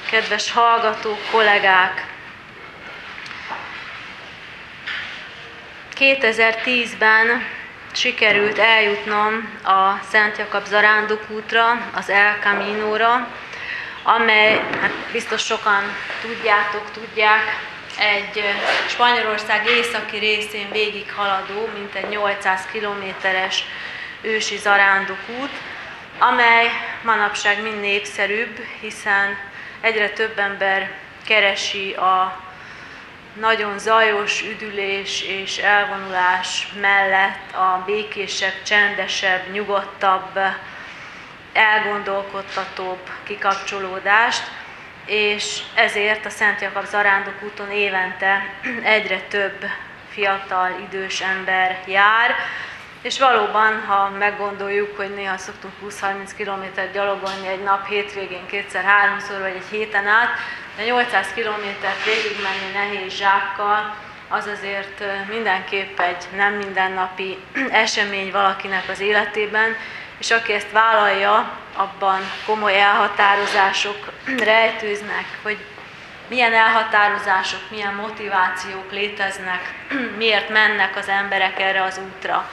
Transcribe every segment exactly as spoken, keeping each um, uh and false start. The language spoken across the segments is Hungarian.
kedves hallgatók, kollégák! kétezer-tízben sikerült eljutnom a Szent Jakab zarándokútra, az El Caminóra, amely, hát biztos sokan tudjátok, tudják, egy Spanyolország északi részén végighaladó, mintegy nyolcszáz kilométeres ősi zarándokút, amely manapság mind népszerűbb, hiszen egyre több ember keresi a nagyon zajos üdülés és elvonulás mellett a békésebb, csendesebb, nyugodtabb, elgondolkodtatóbb kikapcsolódást, és ezért a Szent Jakab zarándokúton évente egyre több fiatal, idős ember jár, és valóban, ha meggondoljuk, hogy néha szoktunk húsz-harminc kilométert gyalogolni egy nap hétvégén kétszer-háromszor, vagy egy héten át, de nyolcszáz kilométert végigmenni nehéz zsákkal, az azért mindenképp egy nem mindennapi esemény valakinek az életében, és aki ezt vállalja, abban komoly elhatározások rejtőznek, hogy milyen elhatározások, milyen motivációk léteznek, miért mennek az emberek erre az útra.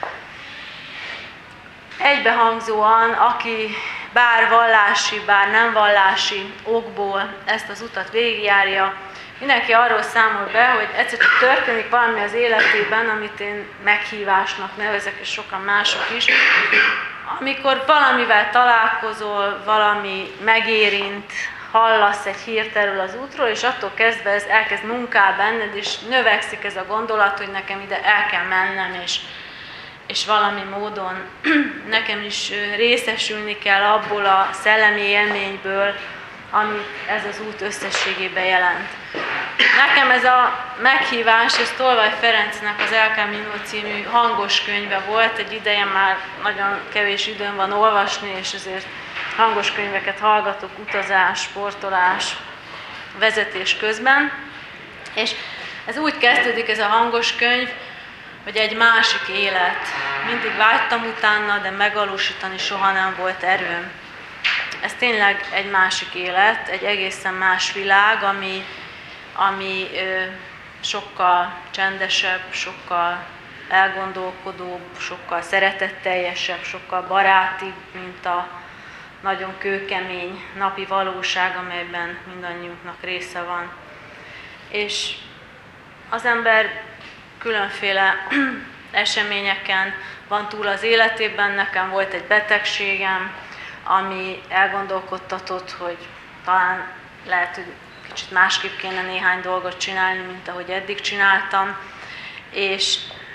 Egybehangzóan, aki bár vallási, bár nem vallási okból ezt az utat végigjárja, mindenki arról számol be, hogy egyszer csak történik valami az életében, amit én meghívásnak nevezek, és sokan mások is, amikor valamivel találkozol, valami megérint, hallasz egy hírt erről az útról, és attól kezdve ez elkezd munkál benned, és növekszik ez a gondolat, hogy nekem ide el kell mennem, és, és valami módon nekem is részesülni kell abból a szellemi élményből, amit ez az út összességében jelent. Nekem ez a meghívás, ez Tolvaj Ferencnek az El Camino című hangos könyve volt, egy ideje már nagyon kevés időm van olvasni, és ezért hangos könyveket hallgatok utazás, sportolás, vezetés közben. És ez úgy kezdődik ez a hangos könyv, hogy egy másik élet. Mindig vágytam utána, de megvalósítani soha nem volt erőm. Ez tényleg egy másik élet, egy egészen más világ, ami, ami ö, sokkal csendesebb, sokkal elgondolkodóbb, sokkal szeretetteljesebb, sokkal barátibb, mint a nagyon kőkemény napi valóság, amelyben mindannyiunknak része van. És az ember különféle eseményeken van túl az életében. Nekem volt egy betegségem, ami elgondolkodtatott, hogy talán lehet, hogy kicsit másképp kéne néhány dolgot csinálni, mint ahogy eddig csináltam. És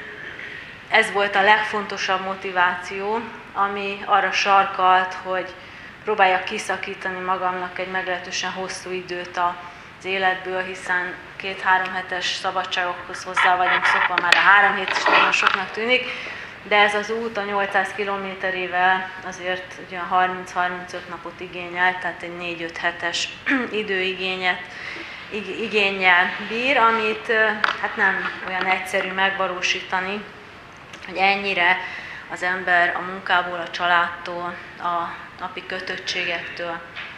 ez volt a legfontosabb motiváció, ami arra sarkalt, hogy próbáljak kiszakítani magamnak egy meglehetősen hosszú időt az életből, hiszen két-három hetes szabadságokhoz hozzá vagyunk szokva, már a három hét is nagyon soknak tűnik, de ez az út a nyolcszáz kilométerével azért olyan harminc-harmincöt napot igényel, tehát egy négy-öt hetes időigényet igénnyel bír, amit hát nem olyan egyszerű megvalósítani, hogy ennyire az ember a munkából, a családtól, a napi kötöttségektől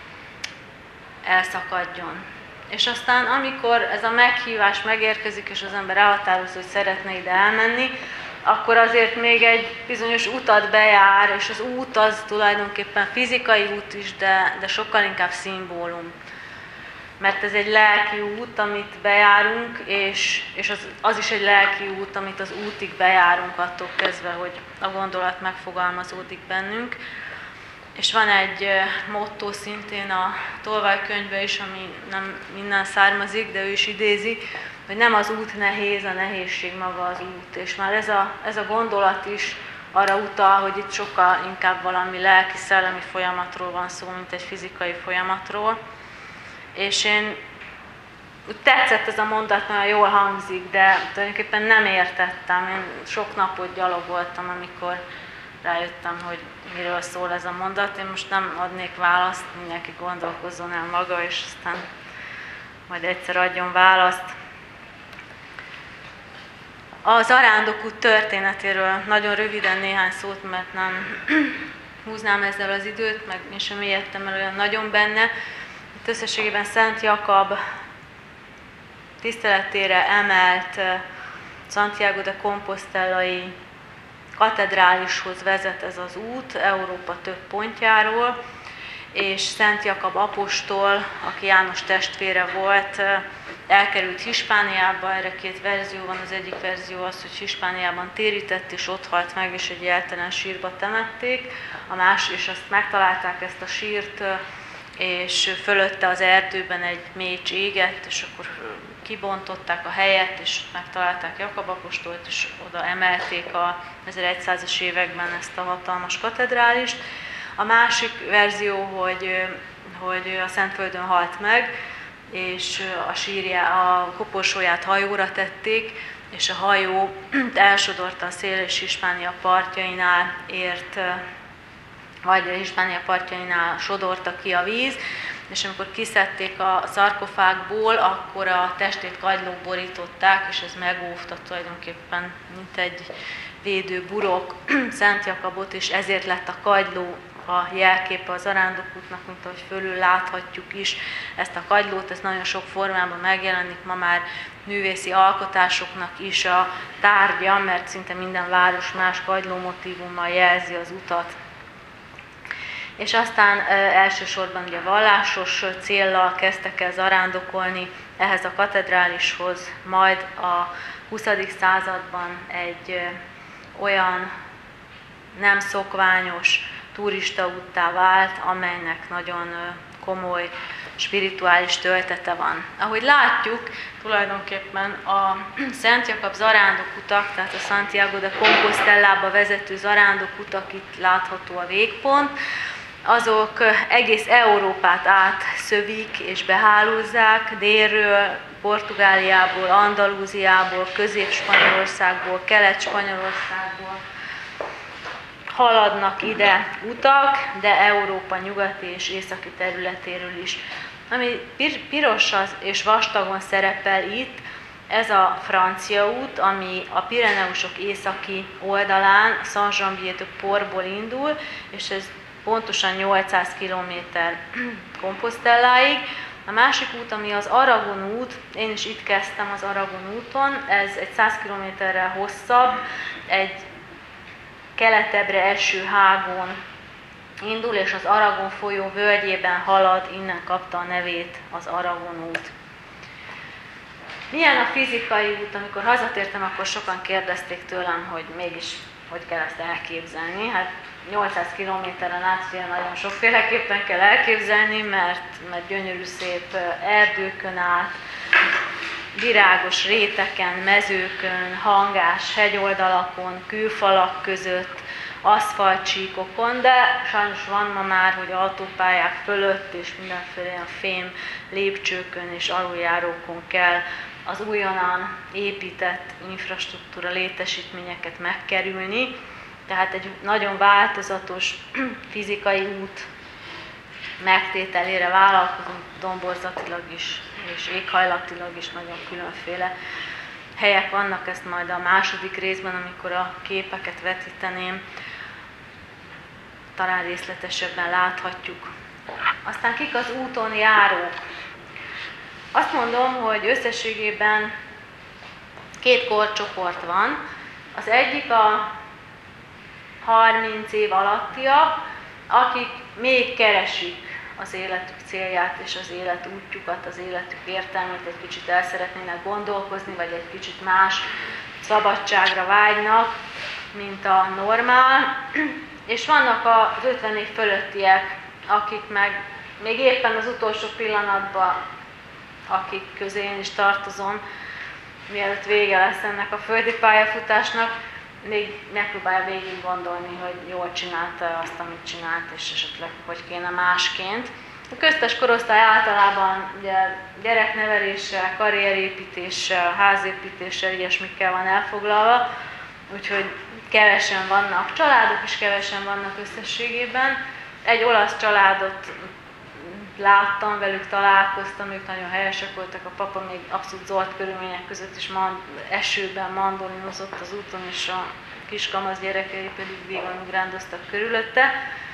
elszakadjon. És aztán, amikor ez a meghívás megérkezik, és az ember elhatározza, hogy szeretne ide elmenni, akkor azért még egy bizonyos utat bejár, és az út az tulajdonképpen fizikai út is, de, de sokkal inkább szimbólum. Mert ez egy lelki út, amit bejárunk, és, és az, az is egy lelki út, amit az útig bejárunk attól kezdve, hogy a gondolat megfogalmazódik bennünk. És van egy motto szintén a Tolvaj könyvben is, ami nem minden származik, de ő is idézi, hogy nem az út nehéz, a nehézség maga az út. És már ez a, ez a gondolat is arra utal, hogy itt sokkal inkább valami lelki-szellemi folyamatról van szó, mint egy fizikai folyamatról. És én úgy tetszett ez a mondat, nagyon jól hangzik, de tulajdonképpen nem értettem. Én sok napot gyalogoltam, amikor rájöttem, hogy miről szól ez a mondat. Én most nem adnék választ, mindenki gondolkozzon el maga, és aztán majd egyszer adjon választ. A zarándokút történetéről nagyon röviden néhány szót, mert nem húznám ezzel az időt, meg én sem mélyedtem el olyan nagyon benne. Összességében Szent Jakab tiszteletére emelt Santiago de Compostelai katedrálishoz vezet ez az út Európa több pontjáról, és Szent Jakab apostol, aki János testvére volt, elkerült Hispániába, erre két verzió van, az egyik verzió az, hogy Hispániában térített, és ott halt meg, és egy jeltelen sírba temették, a másik, és azt megtalálták ezt a sírt, és fölötte az erdőben egy mécs égett, és akkor kibontották a helyet, és megtalálták Jakab apostolt, és oda emelték a ezerszázas években ezt a hatalmas katedrálist. A másik verzió, hogy, hogy a Szentföldön halt meg, és a sírjá, a koporsóját hajóra tették, és a hajó elsodorta a szél, és Hispánia partjainál ért, vagy Hispánia partjainál sodorta ki a víz, és amikor kiszedték a szarkofágból, akkor a testét kagylók borították, és ez megóvta tulajdonképpen, mint egy védő burok Szent Jakabot, és ezért lett a kagyló a jelképe az arándokútnak, mint ahogy fölül láthatjuk is ezt a kagylót, ez nagyon sok formában megjelenik, ma már művészi alkotásoknak is a tárgya, mert szinte minden város más kagyló motívummal jelzi az utat. És aztán e, elsősorban ugye vallásos céllal kezdtek el zarándokolni ehhez a katedrálishoz, majd a huszadik században egy e, olyan nem szokványos turistaúttá vált, amelynek nagyon komoly spirituális töltete van. Ahogy látjuk, tulajdonképpen a Szent Jakab zarándokutak, tehát a Santiago de Compostellába vezető zarándokutak, itt látható a végpont, azok egész Európát átszövik és behálózzák, délről, Portugáliából, Andalúziából, Közép-Spanyolországból, Kelet-Spanyolországból haladnak ide utak, de Európa nyugati és északi területéről is. Ami piros és vastagon szerepel itt, ez a francia út, ami a Pireneusok északi oldalán, Saint-Jean-Pied-de-Portból indul, és ez pontosan nyolcszáz kilométer Compostelláig. A másik út, ami az Aragon út, én is itt kezdtem az Aragon úton, ez egy száz kilométerrel hosszabb, egy keletebbre eső hágon indul, és az Aragon folyó völgyében halad, innen kapta a nevét az Aragon út. Milyen a fizikai út? Amikor hazatértem, akkor sokan kérdezték tőlem, hogy mégis hogy kell ezt elképzelni. Hát nyolcszáz kilométeren átfél nagyon sokféleképpen kell elképzelni, mert, mert gyönyörű szép erdőkön át, virágos réteken, mezőkön, hangás hegyoldalakon, kőfalak között, aszfaltcsíkokon, de sajnos van ma már, hogy autópályák fölött és mindenféle ilyen fém lépcsőkön és aluljárókon kell az újonnan épített infrastruktúra létesítményeket megkerülni. Tehát egy nagyon változatos fizikai út megtételére vállalkozunk, domborzatilag is és éghajlatilag is nagyon különféle helyek vannak, ezt majd a második részben, amikor a képeket vetíteném, talán részletesebben láthatjuk. Aztán kik az úton járók? Azt mondom, hogy összességében két korcsoport van. Az egyik a harminc év alattiak, akik még keresik az életük célját és az élet útjukat, az életük értelmét, egy kicsit el szeretnének gondolkozni, vagy egy kicsit más szabadságra vágynak, mint a normál. És vannak az ötven év fölöttiek, akik meg még éppen az utolsó pillanatban, akik közé én is tartozom, mielőtt vége lesz ennek a földi pályafutásnak, még megpróbálja végig gondolni, hogy jól csinálta azt, amit csinált, és esetleg hogy kéne másként. A köztes korosztály általában ugye, gyerekneveléssel, karrierépítéssel, házépítéssel, ilyesmikkel van elfoglalva, úgyhogy kevesen vannak, családok is kevesen vannak összességében. Egy olasz családot láttam, velük találkoztam, ők nagyon helyesek voltak, a papa még abszolút zolt körülmények között is mand, esőben mandolinozott az úton, és a kiskamasz gyerekei pedig végig ugrándoztak körülötte.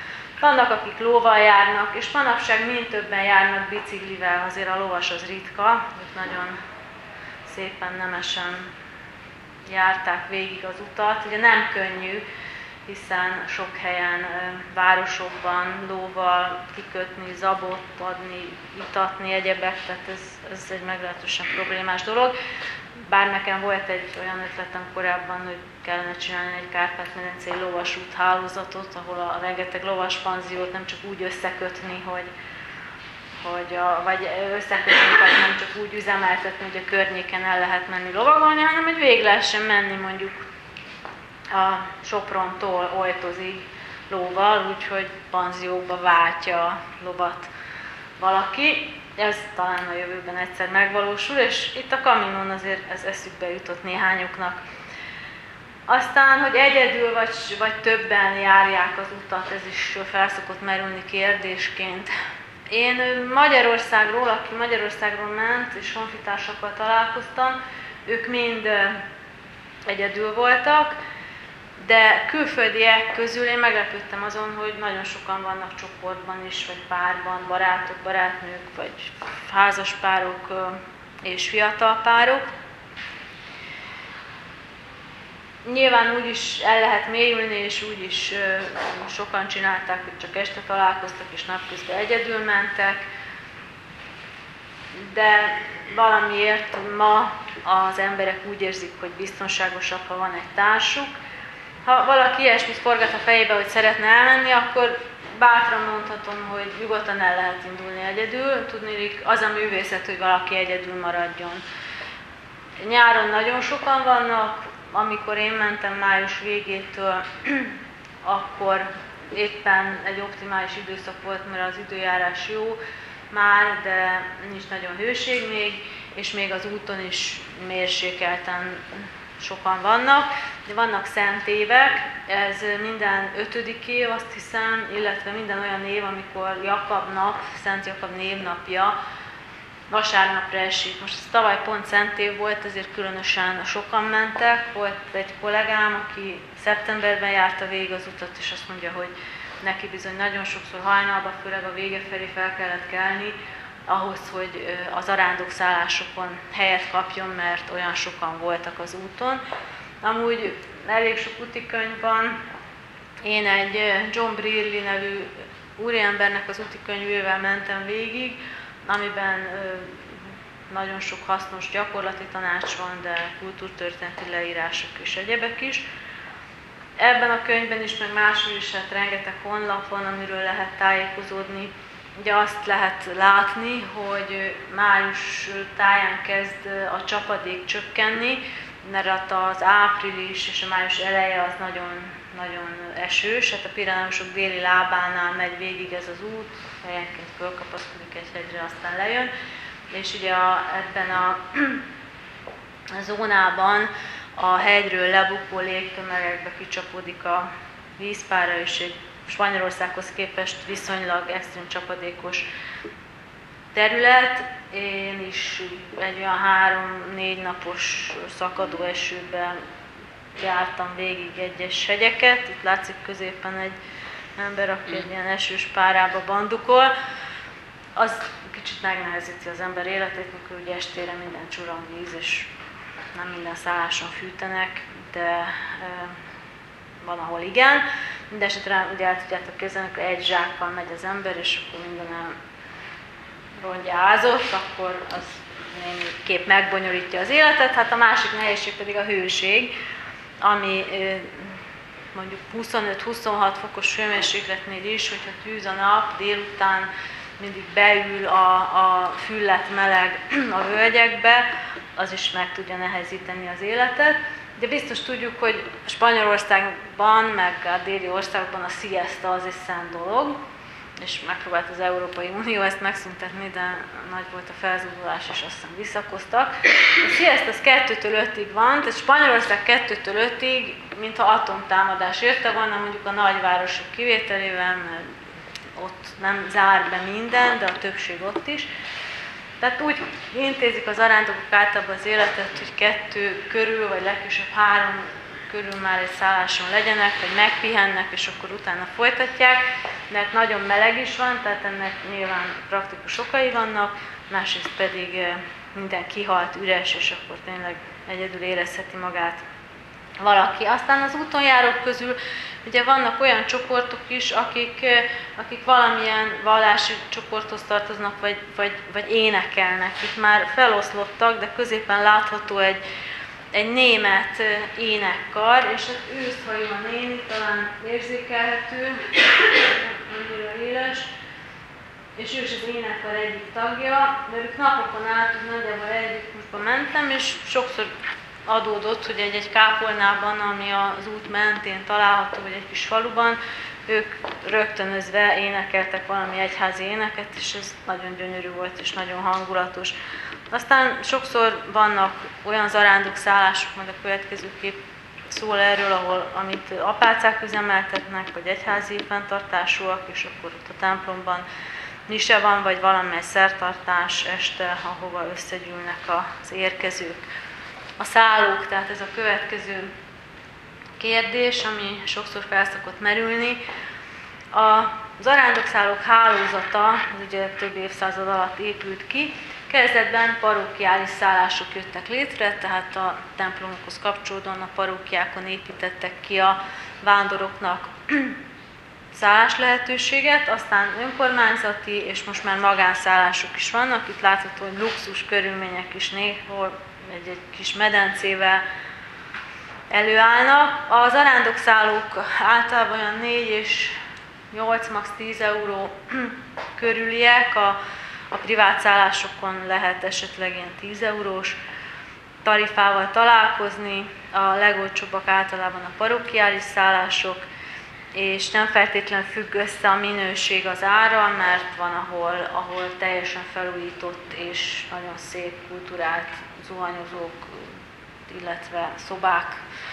Vannak, akik lóval járnak, és manapság mind többen járnak biciklivel, azért a lovas az ritka, ők nagyon szépen nemesen járták végig az utat. Ugye nem könnyű, hiszen sok helyen, városokban lóval kikötni, zabot adni, itatni, egyebek, tehát ez, ez egy meglehetősen problémás dolog. Bár nekem volt egy olyan ötletem korábban, hogy kellene csinálni egy Kárpát-medencei lovasút hálózatot, ahol a rengeteg lovas panziót nem csak úgy összekötni, hogy, hogy a, vagy összekötni, vagy nem csak úgy üzemeltetni, hogy a környéken el lehet menni lovagolni, hanem hogy végig lehessen menni mondjuk a Soprontól Oltozig lóval, úgyhogy panziókba váltja a lovat valaki. Ez talán a jövőben egyszer megvalósul, és itt a Caminon azért ez eszükbe jutott néhányuknak. Aztán, hogy egyedül vagy, vagy többen járják az utat, ez is fel szokott merülni kérdésként. Én Magyarországról, aki Magyarországról ment, és honfitársakkal találkoztam, ők mind egyedül voltak, de külföldiek közül én meglepődtem azon, hogy nagyon sokan vannak csoportban is, vagy párban, barátok, barátnők, vagy házaspárok és fiatal párok. Nyilván úgy is el lehet mélyülni, és úgy is sokan csinálták, hogy csak este találkoztak, és napközben egyedül mentek. De valamiért ma az emberek úgy érzik, hogy biztonságosabb, ha van egy társuk. Ha valaki ilyesmit forgat a fejébe, hogy szeretne elmenni, akkor bátran mondhatom, hogy nyugodtan el lehet indulni egyedül. Tudniillik, az a művészet, hogy valaki egyedül maradjon. Nyáron nagyon sokan vannak, amikor én mentem május végétől, akkor éppen egy optimális időszak volt, mert az időjárás jó már, de nincs nagyon hőség még, és még az úton is mérsékelten sokan vannak, de vannak szent évek, ez minden ötödik év, azt hiszem, illetve minden olyan év, amikor Jakab nap, Szent Jakab névnapja vasárnapra esik. Most ez tavaly pont szent év volt, ezért különösen sokan mentek. Volt egy kollégám, aki szeptemberben járta végig az utat, és azt mondja, hogy neki bizony nagyon sokszor hajnalban, főleg a vége felé fel kellett kelni, ahhoz, hogy az arándokszállásokon helyet kapjon, mert olyan sokan voltak az úton. Amúgy elég sok útikönyv van. Én egy John Brearley nevű úriembernek az útikönyvével mentem végig, amiben nagyon sok hasznos gyakorlati tanács van, de kultúrtörténeti leírások és egyebek is. Ebben a könyvben is, meg máshol is hát rengeteg honlap van, amiről lehet tájékozódni. Ugye azt lehet látni, hogy május táján kezd a csapadék csökkenni, mert az április és a május eleje az nagyon, nagyon esős, hát a Pireneusok déli lábánál megy végig ez az út, helyenként fölkapaszkodik egy hegyre, aztán lejön, és ugye a, ebben a, a zónában a hegyről lebukó légtömegekbe kicsapódik a vízpára, és egy Spanyolországhoz képest viszonylag extrém csapadékos terület. Én is egy olyan három-négy napos szakadó esőben jártam végig egyes hegyeket. Itt látszik középen egy ember, aki egy ilyen esős párába bandukol. Az kicsit megnehezíti az ember életét, mikor ugye estére minden csurang víz, és nem minden szálláson fűtenek, de e, van, ahol igen. Mindenesetre ugye el tudjátok képzelni, hogy egy zsákkal megy az ember, és akkor minden rongyázott, akkor az kép megbonyolítja az életet. Hát a másik nehézség pedig a hőség, ami mondjuk huszonöt-huszonhat fokos hőmérsékletnél is, hogyha tűz a nap, délután mindig beül a, a füllet meleg a völgyekbe, az is meg tudja nehezíteni az életet. De biztos tudjuk, hogy Spanyolországban, meg a déli országban a siesta az egy szent dolog, és megpróbált az Európai Unió ezt megszüntetni, de nagy volt a felzúdulás, és aztán visszakoztak. A siesta az kettőtől ötig van, tehát Spanyolország kettőtől ötig, mintha atomtámadás érte volna, mondjuk a nagyvárosok kivételével, mert ott nem zár be minden, de a többség ott is. Tehát úgy intézik az arándokok általában az életet, hogy kettő körül, vagy legkésőbb három körül már egy szálláson legyenek, vagy megpihennek, és akkor utána folytatják. egyiknek nagyon meleg is van, tehát ennek nyilván praktikus okai vannak, másrészt pedig minden kihalt, üres, és akkor tényleg egyedül érezheti magát valaki. Aztán az úton járók közül ugye vannak olyan csoportok is, akik, akik valamilyen vallási csoporthoz tartoznak, vagy, vagy, vagy énekelnek. Itt már feloszlottak, de középen látható egy, egy német énekkar, és az őszhajú a néni, talán érzékelhető, annyira éles, és ő is az énekkar egyik tagja, de ők napokon át, nagyjából egyikmusban mentem, és sokszor adódott, hogy egy-egy kápolnában, ami az út mentén található, vagy egy kis faluban, ők rögtönözve énekeltek valami egyházi éneket, és ez nagyon gyönyörű volt, és nagyon hangulatos. Aztán sokszor vannak olyan zarándokszállások, majd a következő kép szól erről, ahol, amit apácák üzemeltetnek, vagy egyházi fenntartásúak, és akkor ott a templomban mise van, vagy valamely szertartás este, ahova összegyűlnek az érkezők. A szállók, tehát ez a következő kérdés, ami sokszor fel szokott merülni. A zarándokszállók hálózata, az ugye több évszázad alatt épült ki, kezdetben parókiális szállások jöttek létre, tehát a templomokhoz kapcsolódóan a parókiákon építettek ki a vándoroknak szállás lehetőséget, aztán önkormányzati és most már magánszállások is vannak. Itt látható, hogy luxus körülmények is néhol egy-egy kis medencével előállnak. A zarándokszállók általában olyan négy és nyolc, max. tíz euró körüliek, a, a privát szállásokon lehet esetleg ilyen tíz eurós tarifával találkozni, a legolcsóbbak általában a parókiális szállások, és nem feltétlenül függ össze a minőség az árral, mert van, ahol, ahol teljesen felújított és nagyon szép kulturált zuhanyozók, illetve szobák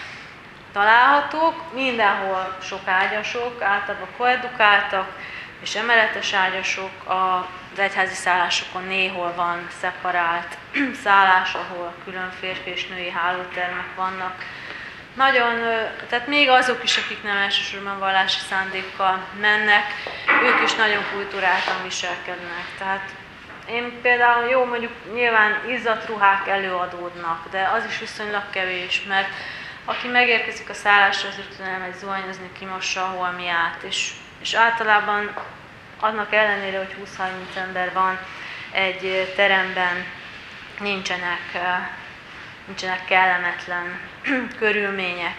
találhatók. Mindenhol sok ágyasok, általában koedukáltak, és emeletes ágyasok. Az egyházi szállásokon néhol van szeparált szállás, ahol külön férfi és női hálótermek vannak. Nagyon, tehát még azok is, akik nem elsősorban vallási szándékkal mennek, ők is nagyon kulturáltan viselkednek. Tehát én például, jó, mondjuk nyilván izzadt ruhák előadódnak, de az is viszonylag kevés, mert aki megérkezik a szállásra, az rögtön elmegy zuhanyozni, kimossa a holmiát, és, és általában annak ellenére, hogy húsz-harminc ember van egy teremben, nincsenek, nincsenek kellemetlen körülmények.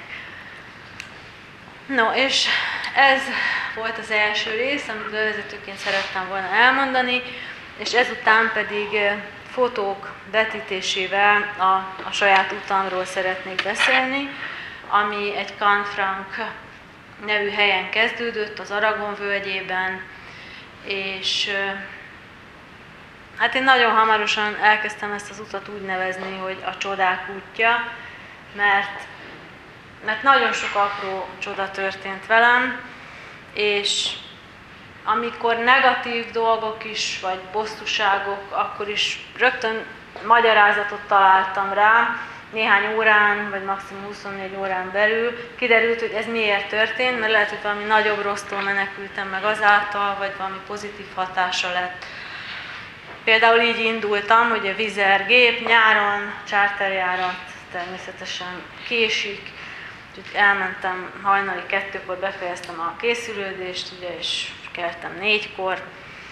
No, és ez volt az első rész, amit bevezetőként szerettem volna elmondani, és ezután pedig fotók vetítésével a, a saját utamról szeretnék beszélni, ami egy Canfranc nevű helyen kezdődött, az Aragon völgyében, és hát én nagyon hamarosan elkezdtem ezt az utat úgy nevezni, hogy a csodák útja, mert, mert nagyon sok apró csoda történt velem, és amikor negatív dolgok is, vagy bosszúságok, akkor is rögtön magyarázatot találtam rá, néhány órán, vagy maximum huszonnégy órán belül kiderült, hogy ez miért történt, mert lehet, hogy valami nagyobb rossztól menekültem meg azáltal, vagy valami pozitív hatása lett. Például így indultam, hogy a Wizz Air gép nyáron, charterjárat természetesen késik, úgyhogy elmentem hajnali kettőkor, befejeztem a készülődést, ugye, és keltem négykor,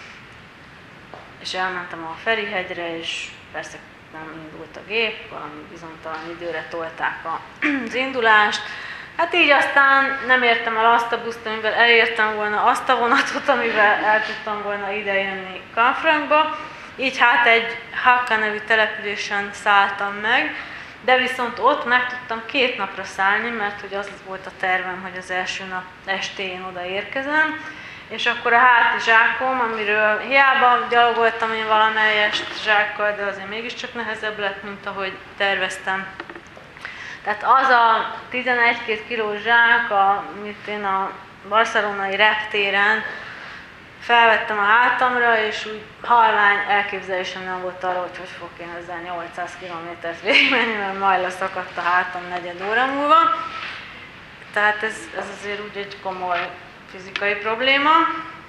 és elmentem a Ferihegyre, és persze nem indult a gép, valami bizonytalan időre tolták az indulást. Hát így aztán nem értem el azt a buszt, amivel elértem volna azt a vonatot, amivel el tudtam volna idejönni Canfrancba. Így hát egy Hakka nevű településen szálltam meg, de viszont ott meg tudtam két napra szállni, mert hogy az volt a tervem, hogy az első nap estéjén oda érkezem, és akkor a hátizsákom, amiről hiába gyalogoltam én valamelyest zsákkal, de azért mégiscsak nehezebb lett, mint ahogy terveztem. Tehát az a tizenegy-két kilós zsák, amit én a barcelonai reptéren felvettem a hátamra, és úgy halvány elképzelésem nem volt arra, hogy hogy fogok én ezzel nyolcszáz kilométert végigmenni, mert majd leszakadt a hátam negyed óra múlva. Tehát ez, ez azért úgy egy komoly fizikai probléma.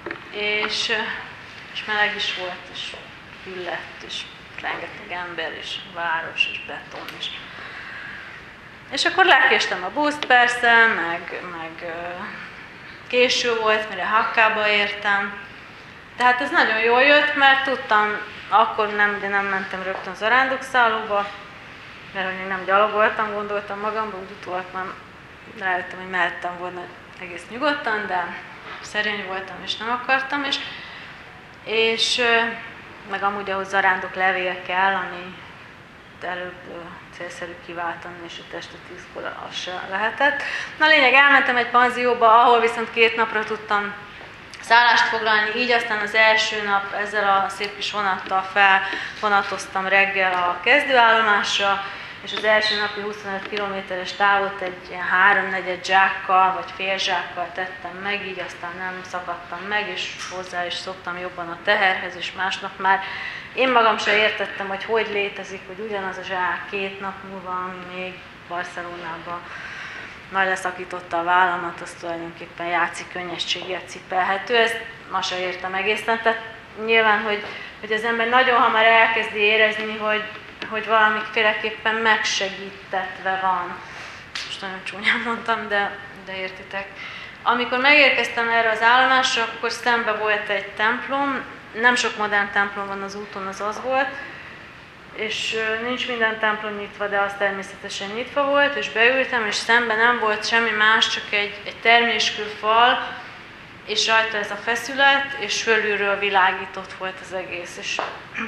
és, és meleg is volt, és hüllett, és rengeteg ember, és város, és beton, és És akkor lekéstem a buszt persze, meg, meg késő volt, mire Hakkába értem. Tehát ez nagyon jól jött, mert tudtam, akkor nem, de nem mentem rögtön zarándokszállóba, mert hogy még nem gyalogoltam, gondoltam magamban, úgy utólag már rájöttem, hogy mehettem volna egész nyugodtan, de szerény voltam és nem akartam, és, és meg amúgy ahhoz zarándok levél kell, ami előbb célszerű kiváltani, és a este tízkor az se lehetett. Na lényeg, elmentem egy panzióba, ahol viszont két napra tudtam szállást foglalni, így aztán az első nap ezzel a szép kis vonattal felvonatoztam reggel a kezdőállomásra, és az első napi huszonöt kilométeres távot egy ilyen háromnegyed zsákkal, vagy fél zsákkal tettem meg, így aztán nem szakadtam meg, és hozzá is szoktam jobban a teherhez, és másnap már én magam sem értettem, hogy hogy létezik, hogy ugyanaz a zsák két nap múlva, ami még Barcelonában majd leszakította a vállamat, az tulajdonképpen játszik könnyességgel cipelhető. Ezt ma sem értem egészen. Tehát nyilván, hogy, hogy az ember nagyon hamar elkezdi érezni, hogy, hogy valamiféleképpen megsegítetve van. Most nagyon csúnyán mondtam, de, de értitek. Amikor megérkeztem erre az állomásra, akkor szembe volt egy templom, nem sok modern templom van az úton, az az volt, és nincs minden templom nyitva, de az természetesen nyitva volt, és beültem, és szemben nem volt semmi más, csak egy, egy terméskő fal, és rajta ez a feszület, és fölülről világított volt az egész. És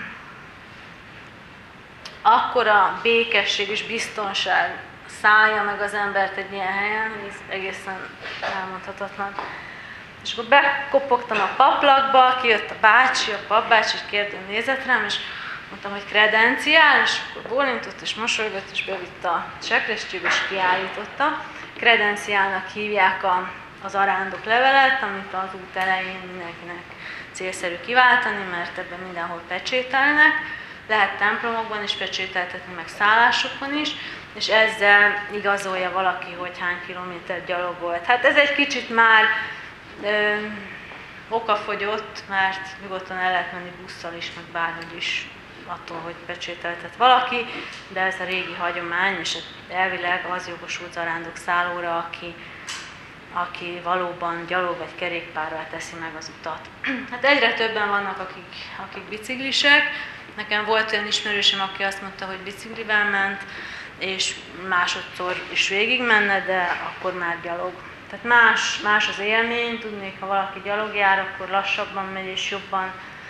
akkora békesség és biztonság szállja meg az embert egy ilyen helyen, hogy ez egészen elmondhatatlan. És akkor bekopogtam a paplakba, kijött a bácsi, a papbácsi, és kérdőn nézett rám, és mondtam, hogy kredenciál, és akkor bólintott, és mosolygott, és bevitt a csekrestjébe, és kiállította. Kredenciálnak hívják a, az arándok levelet, amit az út elején mindenkinek célszerű kiváltani, mert ebben mindenhol pecsételnek. Lehet templomokban is pecsételtetni, meg szállásokon is, és ezzel igazolja valaki, hogy hány kilométer gyalogolt. Hát ez egy kicsit már ö, okafogyott, mert nyugodtan el lehet menni busszal is, meg bárhogy is, attól, hogy pecsételtet valaki, de ez a régi hagyomány, és elvileg az jogosult zarándok szállóra, aki, aki valóban gyalog vagy kerékpárral teszi meg az utat. Hát egyre többen vannak, akik, akik biciklisek. Nekem volt olyan ismerősöm, aki azt mondta, hogy biciklivel ment, és másodszor is végigmenne, de akkor már gyalog. Tehát más, más az élmény, tudnék, ha valaki gyalog jár, akkor lassabban megy, és jobban,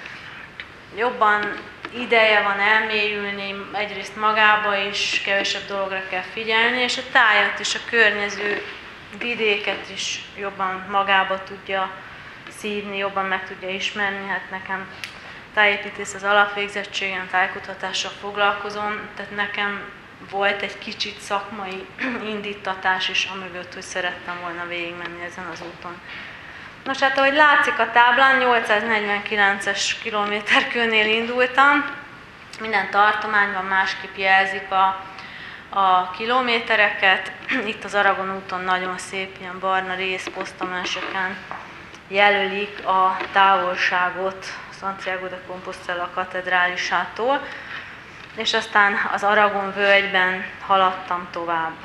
jobban ideje van elmélyülni, egyrészt magába is kevesebb dologra kell figyelni, és a tájat és a környező vidéket is jobban magába tudja szívni, jobban meg tudja ismerni. Hát nekem tájépítész az alapvégzettségem, tájkutatással foglalkozom, tehát nekem volt egy kicsit szakmai indítatás is amögött, hogy szerettem volna végigmenni ezen az úton. Nos, hát ahogy látszik a táblán, nyolcszáznegyvenkilences kilométerkőnél indultam. Minden tartományban másképp jelzik a, a kilométereket. Itt az Aragon úton nagyon szép, ilyen barna rézposztamásokon jelölik a távolságot Santiago de Compostela katedrálisától, és aztán az Aragon völgyben haladtam tovább.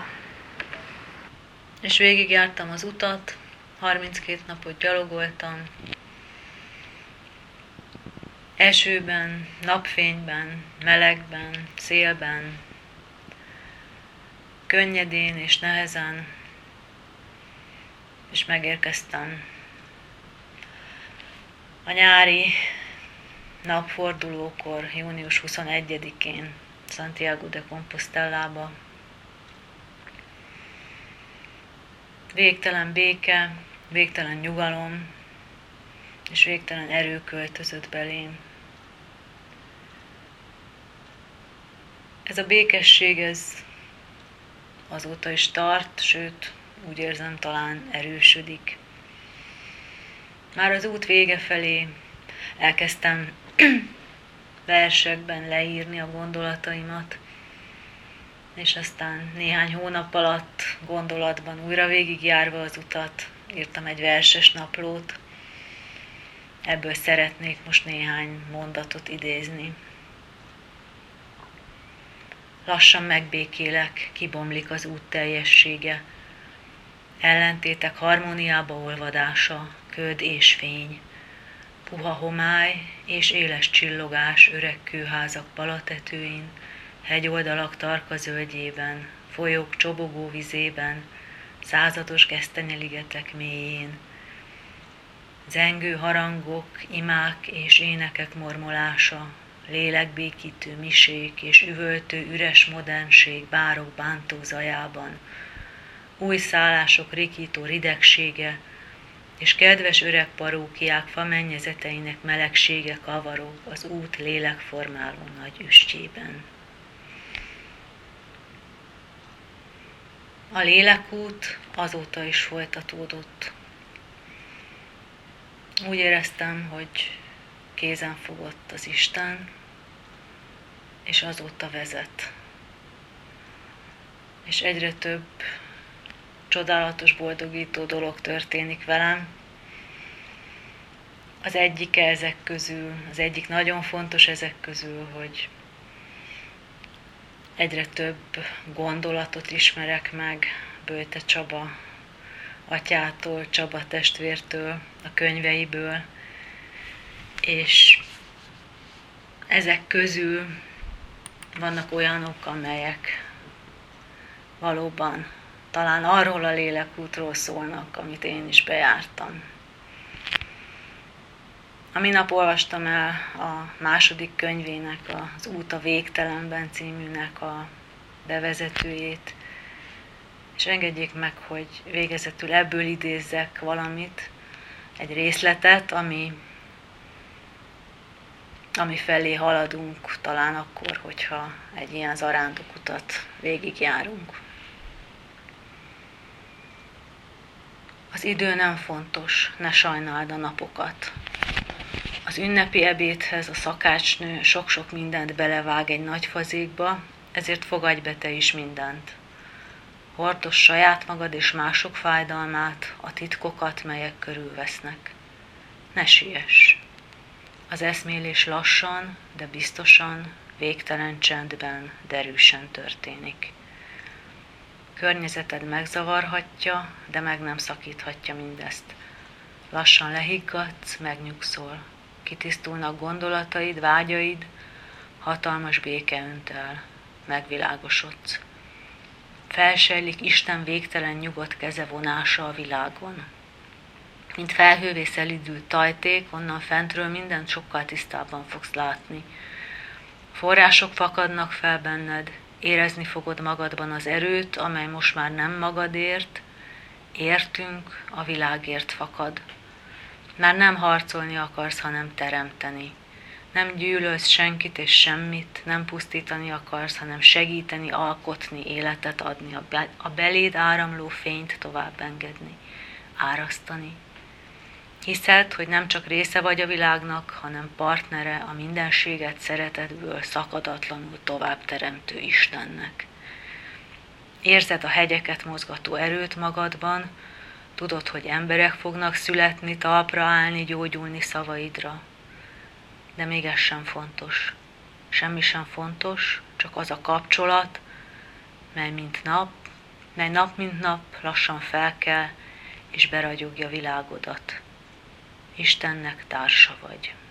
És végigjártam az utat, harminckét napot gyalogoltam, esőben, napfényben, melegben, szélben, könnyedén és nehezen, és megérkeztem a nyári napfordulókor, június huszonegyedikén Santiago de Compostelába. Végtelen béke, végtelen nyugalom és végtelen erő költözött belém. Ez a békesség, ez azóta is tart, sőt, úgy érzem, talán erősödik. Már az út vége felé elkezdtem versekben leírni a gondolataimat, és aztán néhány hónap alatt gondolatban újra végigjárva az utat írtam egy verses naplót. Ebből szeretnék most néhány mondatot idézni. Lassan megbékélek, kibomlik az út teljessége. Ellentétek harmóniába olvadása, köd és fény. Puha homály és éles csillogás öreg kőházak palatetőin, hegyoldalak tarka zöldjében, folyók csobogó vizében, százados gesztenyeligetek mélyén. Zengő harangok, imák és énekek mormolása, lélekbékítő misék és üvöltő üres modernség bárok bántó zajában, új szállások rikító ridegsége, és kedves öreg parókiák famennyezeteinek melegsége kavarog az út lélekformáló nagy üstjében. A lélekút azóta is folytatódott. Úgy éreztem, hogy kézen fogott az Isten, és azóta vezet. És egyre több csodálatos, boldogító dolog történik velem. Az egyik ezek közül, az egyik nagyon fontos ezek közül, hogy egyre több gondolatot ismerek meg Böjte Csaba atyától, Csaba testvértől, a könyveiből, és ezek közül vannak olyanok, amelyek valóban talán arról a lélekútról szólnak, amit én is bejártam. A minap olvastam el a második könyvének, az Út a végtelenben címűnek a bevezetőjét, és engedjék meg, hogy végezetül ebből idézzek valamit, egy részletet, ami, ami felé haladunk talán akkor, hogyha egy ilyen zarándokutat végigjárunk. Az idő nem fontos, ne sajnáld a napokat. Az ünnepi ebédhez a szakácsnő sok-sok mindent belevág egy nagy fazékba, ezért fogadj be te is mindent. Hordos saját magad és mások fájdalmát, a titkokat, melyek körülvesznek. Ne siess! Az eszmélés lassan, de biztosan, végtelen csendben, derűsen történik. Környezeted megzavarhatja, de meg nem szakíthatja mindezt. Lassan lehiggadsz, megnyugszol. Kitisztulnak gondolataid, vágyaid, hatalmas béke önt el, megvilágosodsz. Felsejlik Isten végtelen nyugodt keze vonása a világon. Mint felhővé szelídült tajték, onnan fentről mindent sokkal tisztábban fogsz látni. Források fakadnak fel benned, érezni fogod magadban az erőt, amely most már nem magadért, értünk, a világért fakad. Már nem harcolni akarsz, hanem teremteni. Nem gyűlölsz senkit és semmit, nem pusztítani akarsz, hanem segíteni, alkotni, életet adni, a beléd áramló fényt tovább engedni, árasztani. Hiszed, hogy nem csak része vagy a világnak, hanem partnere a mindenséget szeretetből szakadatlanul tovább teremtő Istennek. Érzed a hegyeket mozgató erőt magadban, tudod, hogy emberek fognak születni, talpra állni, gyógyulni szavaidra. De még ez sem fontos. Semmi sem fontos, csak az a kapcsolat, mely mint nap, mely nap mint nap lassan felkel, és beragyogja világodat. Istennek társa vagy.